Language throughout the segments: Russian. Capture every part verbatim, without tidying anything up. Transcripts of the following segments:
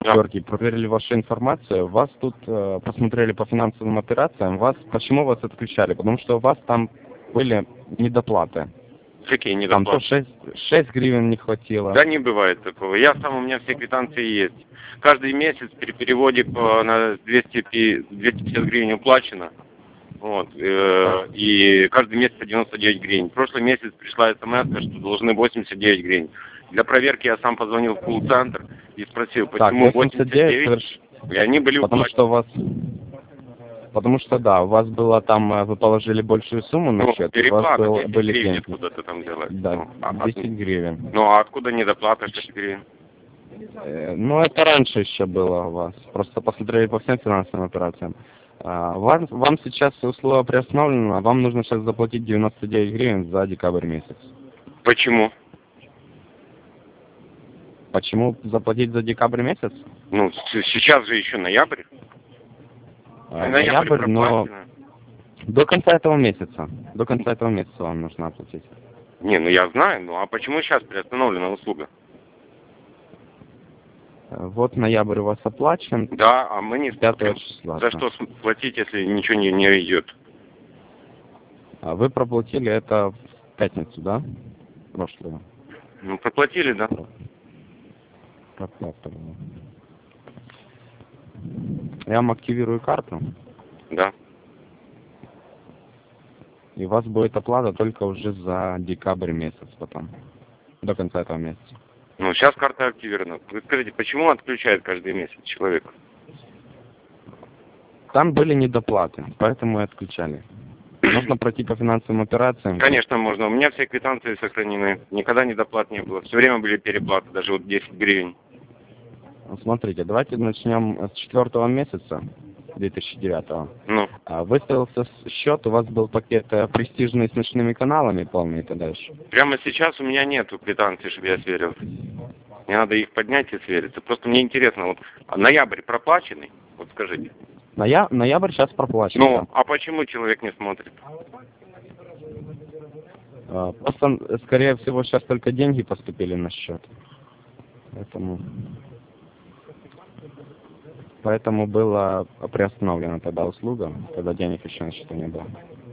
Да. Георгий, проверили вашу информацию. Вас тут э, посмотрели по финансовым операциям. Вас почему вас отключали? Потому что у вас там были недоплаты. Какие Там то недоплаты? шесть гривен не хватило. Да не бывает такого. Я сам, у меня все квитанции есть. Каждый месяц при переводе по, на двести пятьдесят гривен уплачено. Вот, э, и каждый месяц по девяносто девять гривен. В прошлый месяц пришла смс, что должны восемьдесят девять гривен. Для проверки я сам позвонил в колл-центр и спросил, почему Так, восемьдесят девять, соверш... и они были Потому уплачены. что у вас... Потому что, да, у вас было там, э, вы положили большую сумму на Ну, счет, и у вас переплата был, десять были гривен деньги. откуда-то там делать. Да, Ну, а, десять гривен. ну, а откуда недоплата шесть гривен? Э, Ну, это раньше еще было у вас. Просто посмотрели по всем финансовым операциям. А, Вам, вам сейчас условия приостановлены, а вам нужно сейчас заплатить девяносто девять гривен за декабрь месяц. Почему? Почему заплатить за декабрь месяц? Ну, с- сейчас же еще ноябрь. А, Ноябрь Ноябрь, но проплачено. до конца этого месяца. До конца этого месяца вам нужно оплатить. Не, ну я знаю, ну а почему сейчас приостановлена услуга? Э, Вот ноябрь у вас оплачен. Да, а мы не пятого смотрим. числа. За да. что см- платить, если ничего не, не идет? А вы проплатили это в пятницу, да? Прошлую. Ну, проплатили, да? Проплата. Я вам активирую карту, Да. и у вас будет оплата только уже за декабрь месяц потом. До конца этого месяца. Ну, сейчас карта активирована. Вы скажите, почему отключает каждый месяц человек? Там были недоплаты, поэтому и отключали. Нужно пройти по финансовым операциям. Конечно, можно. У меня все квитанции сохранены. Никогда недоплат не было. Все время были переплаты, даже вот десять гривен. Смотрите, давайте начнем с четвертого месяца две тысячи девятого. Ну, А, Выставился с- счет, у вас был пакет э, престижный с ночными каналами полный и так дальше. прямо сейчас у меня нету квитанций, чтобы я сверил. Мне надо их поднять и свериться. Просто мне интересно, вот а ноябрь проплаченный? Вот скажите. Ноя- Ноябрь сейчас проплачен. Ну, да. а почему человек не смотрит? А, Просто, э, скорее всего, сейчас только деньги поступили на счет. Поэтому... Поэтому была приостановлена тогда услуга, когда денег еще на счету не было.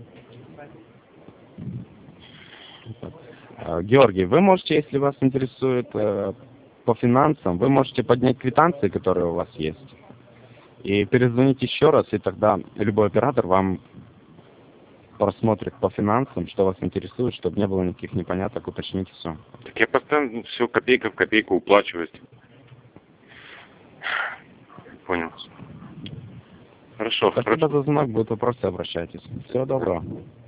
А, Георгий, вы можете, если вас интересует э, по финансам, вы можете поднять квитанции, которые у вас есть, и перезвонить еще раз, и тогда любой оператор вам просмотрит по финансам, что вас интересует, чтобы не было никаких непоняток, уточните все. Так я постоянно все копейка в копейку уплачиваюсь. Понял. Хорошо, Спасибо хорошо. за звонок, будут вопросы, обращайтесь. Всего доброго.